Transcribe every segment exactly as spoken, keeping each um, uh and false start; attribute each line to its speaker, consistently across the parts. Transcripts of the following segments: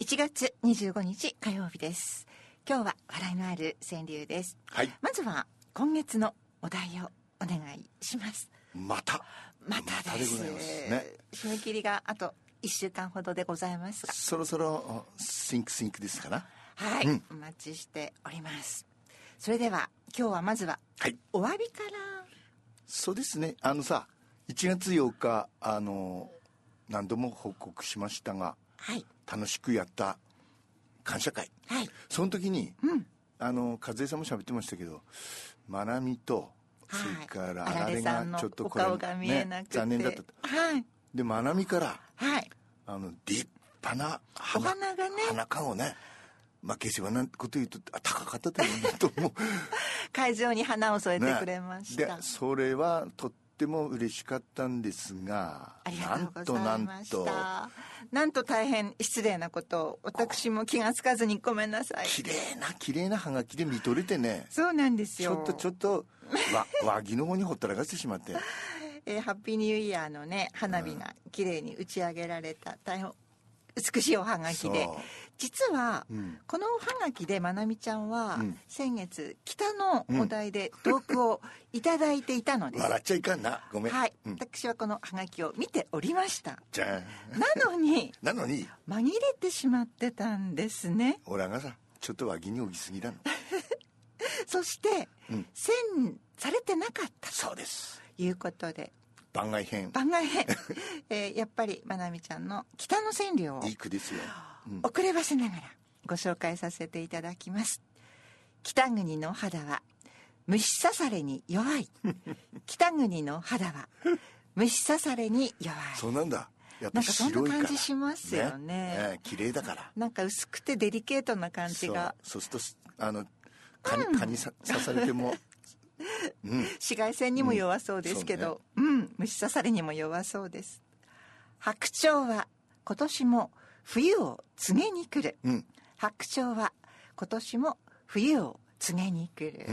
Speaker 1: ちがつにじゅうごにち火曜日です。今日は笑いのある川柳です、
Speaker 2: はい、
Speaker 1: まずは今月のお題をお願いします。
Speaker 2: また
Speaker 1: またです、
Speaker 2: またでございますね。
Speaker 1: 締め切りがあといっしゅうかんほどでございますが、
Speaker 2: そろそろシンクシンクですかな。
Speaker 1: はい、うん、お待ちしております。それでは今日はまずは、はい、お詫びから。
Speaker 2: そうですね、あのさいちがつようかあの何度も報告しましたが、はい、楽しくやった感謝会、はい、その時に、うん、あの和江さんも喋ってましたけど、まなみと、はい、それからあられがちょっとこれ、
Speaker 1: お顔が見えなくて、
Speaker 2: ね、残念だったと、はい、でまなみから、はい、あの立派な花、
Speaker 1: お花がね、
Speaker 2: 花冠をね、まあ決してはなんてこと言うと高かったと思うと思う
Speaker 1: 会場に花を添えてくれました、
Speaker 2: ね、でそれはとっても嬉しかったんですが、
Speaker 1: ありがとうございました。なんとなんとなんと大変失礼なことを私も気がつかずにごめんなさい。
Speaker 2: 綺麗な綺麗なハガキで見とれてね。
Speaker 1: そうなんですよ。
Speaker 2: ちょっとちょっとわ和木の方にほったらかしてしまって
Speaker 1: えー、ハッピーニューイヤーのね花火が綺麗に打ち上げられた大変美しいおはがきで、実は、うん、このおはがきでまなみちゃんは、うん、先月北のお題でトークをいただいていたのです、
Speaker 2: 笑っちゃいかんな、ごめん。
Speaker 1: はい、うん、私はこのはがきを見ておりました。
Speaker 2: じゃ
Speaker 1: なのに
Speaker 2: なのに
Speaker 1: 紛れてしまってたんですね。
Speaker 2: オラがさちょっと和木に置きすぎだの
Speaker 1: そして、うん、センされてなかった
Speaker 2: そうです
Speaker 1: いうことで
Speaker 2: 番外編
Speaker 1: 番外編、えー、やっぱりまなみちゃんの北の川柳を
Speaker 2: いい句ですよ、
Speaker 1: うん、遅ればせながらご紹介させていただきます。北国の肌は虫刺されに弱い北国の肌は虫刺されに弱い。
Speaker 2: そうなんだ、やっぱ
Speaker 1: なんかそんな感じしますよね。
Speaker 2: ね、ね、綺麗だから、
Speaker 1: なんか薄くてデリケートな感じが。
Speaker 2: そう、そうするとあの蚊に、うん、蚊に刺されても
Speaker 1: うん、紫外線にも弱そうですけど、うんね、うん、虫刺されにも弱そうです。白鳥は今年も冬を告げに来る、うん、白鳥は今年も冬を告げに来る、うん、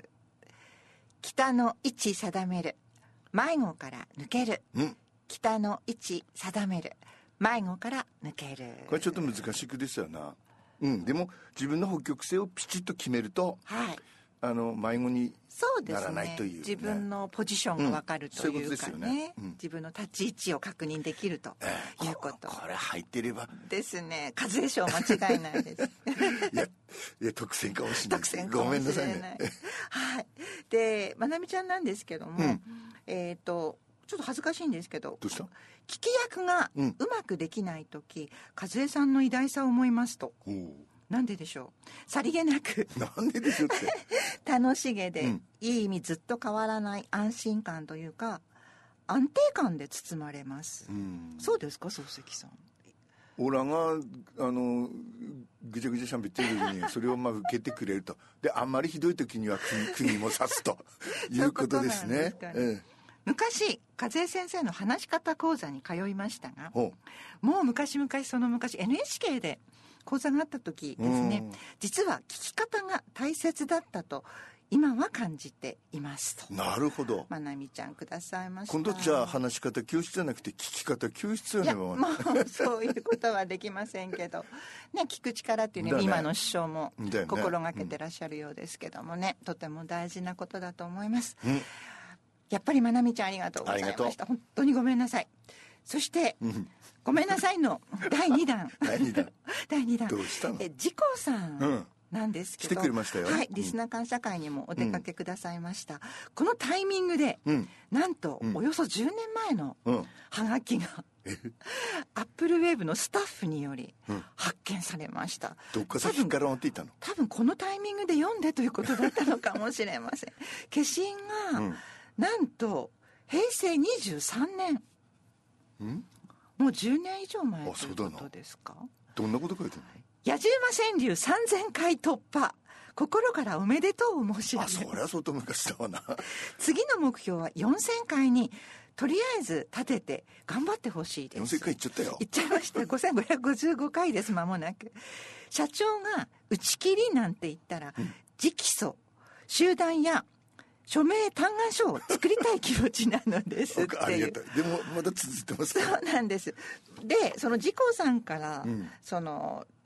Speaker 1: 北の位置定める迷子から抜ける、うん、北の位置定める迷子から抜ける。
Speaker 2: これちょっと難しい句ですよな、うん、でも自分の北極星をピチッと決めると、はい、あの迷子にならないという、ね、
Speaker 1: 自分のポジションが分かるというかね、うん、そういうことですよね、うん、自分の立ち位置を確認できるということ、
Speaker 2: えー、こ, これ入ってれば
Speaker 1: ですね。和江賞間違いないです
Speaker 2: いやいや特選かもしれない、
Speaker 1: 特選かもしれない、ごめんなさいねはい、でまなみちゃんなんですけども、うん、えっ、ー、とちょっと恥ずかしいんですけど、
Speaker 2: どうした？
Speaker 1: 聞き役がうまくできないとき、うん、和江さんの偉大さを思いますと。なんででしょう。さりげなく
Speaker 2: なんででしょうって
Speaker 1: 楽しげで、うん、いい意味ずっと変わらない安心感というか安定感で包まれます、うん、そうですか漱石さん。
Speaker 2: オラがあのぐちゃぐちゃしゃべってる時にそれをまあ受けてくれるとで、あんまりひどい時には国, 国も刺すということですね。
Speaker 1: そういうことなんですかね、ええ、昔和江先生の話し方講座に通いましたが、もう昔々その昔 エヌエイチケー で講座があった時ですね、実は聞き方が大切だったと今は感じていますと。
Speaker 2: なるほど。
Speaker 1: まなみちゃんくださいました。
Speaker 2: 今度じゃあ話し方教室じゃなくて聞き方教室よね。も
Speaker 1: うそういうことはできませんけどね、聞く力っていうのは、ね、今の師匠も心がけてらっしゃるようですけどもね、うん、とても大事なことだと思います、うん、やっぱりまなみちゃんありがとうございました。本当にごめんなさい。そして、うん、ごめんなさいのだいにだん
Speaker 2: だいにだん
Speaker 1: だいにだん
Speaker 2: どうしたの？
Speaker 1: え自公さんなんですけど、
Speaker 2: 来てくれましたよ。
Speaker 1: はい、リスナー感謝会にもお出かけくださいました、うん、このタイミングで、うん、なんと、うん、およそじゅうねんまえのハガキが、うん、アップルウェーブのスタッフにより発見されました、
Speaker 2: どっか先から持っていたの？
Speaker 1: 多分このタイミングで読んでということだったのかもしれません消印が、うん、なんとへいせいにじゅうさんねん、んもうじゅうねん以上前ということですか？
Speaker 2: どんなこと書いてるの？
Speaker 1: 野じ馬川柳さんぜんかい突破、心からおめでとうを申し上げます。
Speaker 2: あ、そりゃ相当昔だわな
Speaker 1: 次の目標はよんせんかいにとりあえず立てて頑張ってほしいです。
Speaker 2: よんせんかいいっちゃったよ。
Speaker 1: いっちゃいましたごせんごひゃくごじゅうごかいです。間もなく社長が打ち切りなんて言ったら、うん、直訴集団や署名嘆願書を作りたい気持ちなのですっていう
Speaker 2: ありがたい。でもまだ続いてますか？
Speaker 1: そうなんです。でその自公さんから、うん、その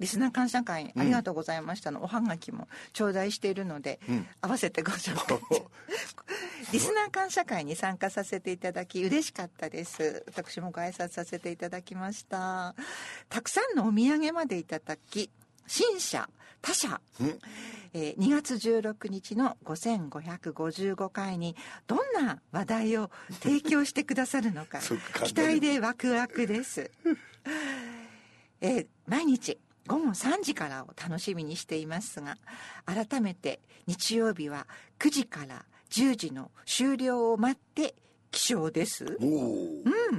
Speaker 1: リスナー感謝会ありがとうございましたの、うん、おはがきも頂戴しているので、うん、合わせてご紹介リスナー感謝会に参加させていただき嬉しかったです。私もご挨拶させていただきました。たくさんのお土産までいただき、新社他社、えー、にがつじゅうろくにちのごせんごひゃくごじゅうごかいにどんな話題を提供してくださるのか期待でワクワクです、えー、毎日ごごさんじからを楽しみにしていますが、改めて日曜日はくじからじゅうじの終了を待って起床です。うん、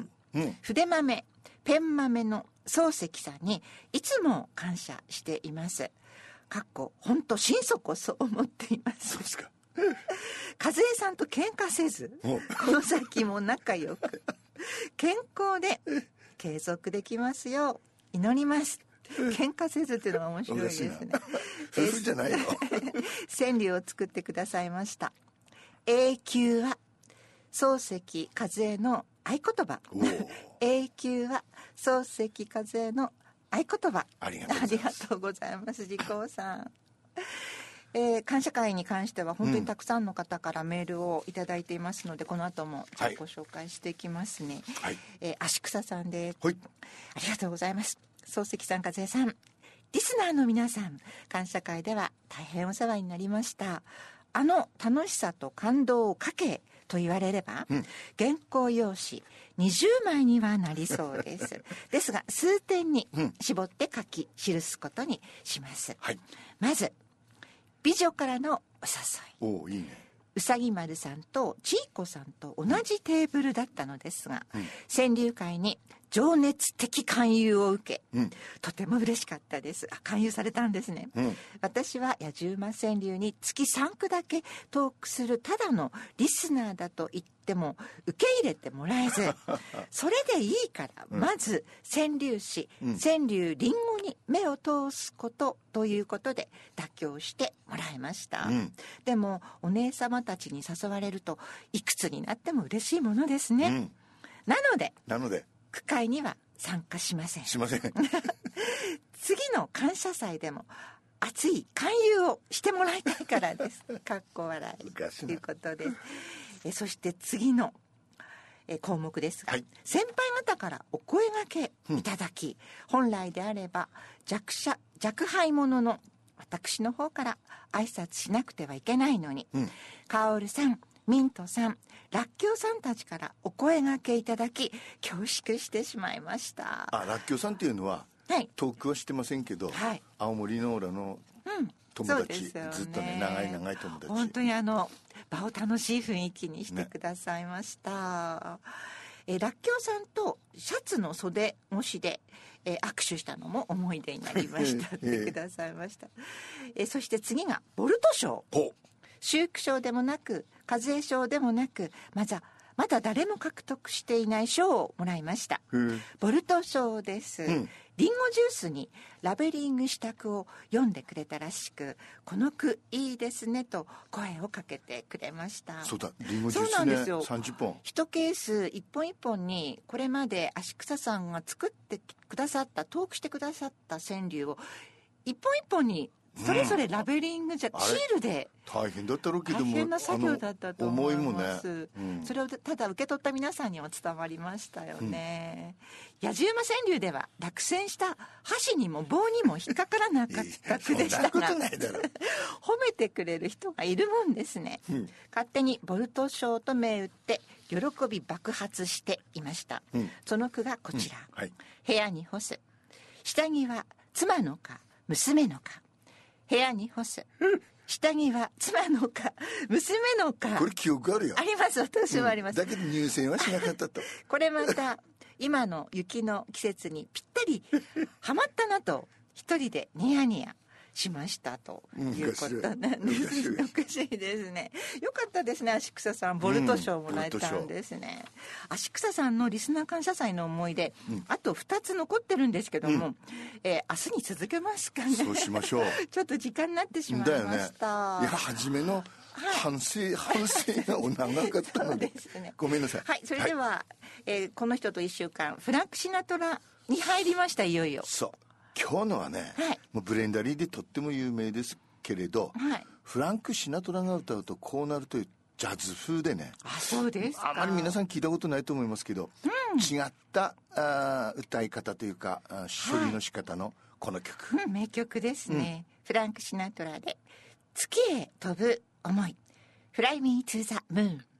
Speaker 1: うん、筆豆ペン豆の漱石さんにいつも感謝しています。かっこ本当心底そう思っています。
Speaker 2: そうですか。
Speaker 1: 和江さんと喧嘩せずこの先も仲良く健康で継続できますよう祈ります。喧嘩せずっていうのが面白いですね。
Speaker 2: 夫婦じゃないの
Speaker 1: 川柳を作ってくださいました。永久は漱石和江の合言葉永久は漱石和江の合言葉。
Speaker 2: ありがとうございます。
Speaker 1: 時光さん、えー、感謝会に関しては本当にたくさんの方からメールをいただいていますので、うん、この後もご紹介していきますね、はい、えー、足草さんです、はい、ありがとうございます。漱石さん、和江さん、リスナーの皆さん、感謝会では大変お世話になりました。あの楽しさと感動を書けと言われれば、うん、原稿用紙にじゅうまいにはなりそうですですが数点に絞って書き記すことにします、はい、まず美女からのお誘い。
Speaker 2: おいいね。
Speaker 1: うさぎ丸さんとちいこさんと同じテーブルだったのですが、うん、川柳会に情熱的勧誘を受け、うん、とても嬉しかったです。あ、勧誘されたんですね、うん、私は野獣馬川柳に月さんくだけトークするただのリスナーだと言っても受け入れてもらえずそれでいいからまず川柳詩、うん、川柳りんごに目を通すことということで妥協してもらいました、うん、でもお姉様たちに誘われるといくつになっても嬉しいものですね、うん、なので
Speaker 2: なので
Speaker 1: 句会には参加しません
Speaker 2: しません
Speaker 1: 次の感謝祭でも熱い勧誘をしてもらいたいからですかっこ笑いということです。えそして次のえ項目ですが、はい、先輩方からお声掛けいただき、うん、本来であれば弱者弱敗者の私の方から挨拶しなくてはいけないのに、うん、カオルさん、ミントさん、ラッキョウさんたちからお声掛けいただき恐縮してしまいました。
Speaker 2: あ、ラッキョウさんっていうのは、はい、遠くはしてませんけど、はい、青森の浦の友達、うん、ね、ずっとね長い長い友達、
Speaker 1: 本当にあの場を楽しい雰囲気にしてくださいました、ね、えラッキョウさんとシャツの袖越しで、えー、握手したのも思い出になりましたってくださいました、えー、そして次がボルト賞。シューク賞でもなく和江賞でもなくまだまだ誰も獲得していない賞をもらいました。ボルト賞です、うん、リンゴジュースにラベリングした句を読んでくれたらしく、この句いいですねと声をかけてくれました。
Speaker 2: そうだ、リンゴジュースね、そうなんですよ。さんじゅっぽん
Speaker 1: いちケースいっぽんいっぽんにこれまで足草さんが作ってくださったトークしてくださった川柳を一本一本にそれぞれラベリングじゃ、うん、シールで
Speaker 2: 大変だったろうけども
Speaker 1: 大変な作業だったと思います、
Speaker 2: ね、うん、
Speaker 1: それをただ受け取った皆さんにも伝わりましたよね、うん、野獣馬川柳では落選した箸にも棒にも引っかからなかった句でしたが
Speaker 2: そんなことないだろ
Speaker 1: 褒めてくれる人がいるもんですね、うん、勝手にボルト賞と銘打って喜び爆発していました、うん、その句がこちら、うん、はい、部屋に干す下着は妻のか娘のか、部屋に干す下着は妻のか娘のか。
Speaker 2: これ記憶あるよ。
Speaker 1: あります、私もあります、
Speaker 2: うん、だけど入選はしなかったと
Speaker 1: これまた今の雪の季節にぴったりハマったなと一人でニヤニヤしましたということなんですおかしいですね。よかったですね、足草さんボルト賞もらえたんですね、うん、足草さんのリスナー感謝祭の思い出、うん、あとふたつ残ってるんですけども、うん、えー、明日に続けますかね。
Speaker 2: そうしましょう
Speaker 1: ちょっと時間になってしまいました、
Speaker 2: ね、いや初めの反省、はい、反省がお長かったのでです、ね、ごめんなさい。
Speaker 1: はい、それでは、はい、えー、この人といっしゅうかんフランク・シナトラに入りました。いよいよ
Speaker 2: そう今日のはね、はい、もうブレンダリーでとっても有名ですけれど、はい、フランク・シナトラが歌うとこうなるというジャズ風でね。
Speaker 1: あ、そうですか。
Speaker 2: あまり皆さん聞いたことないと思いますけど、うん、違ったあ歌い方というか処理の仕方のこの曲、
Speaker 1: はい、うん、名曲ですね、うん、フランク・シナトラで月へ飛ぶ思い、フライミー・トゥ・ザ・ムーン。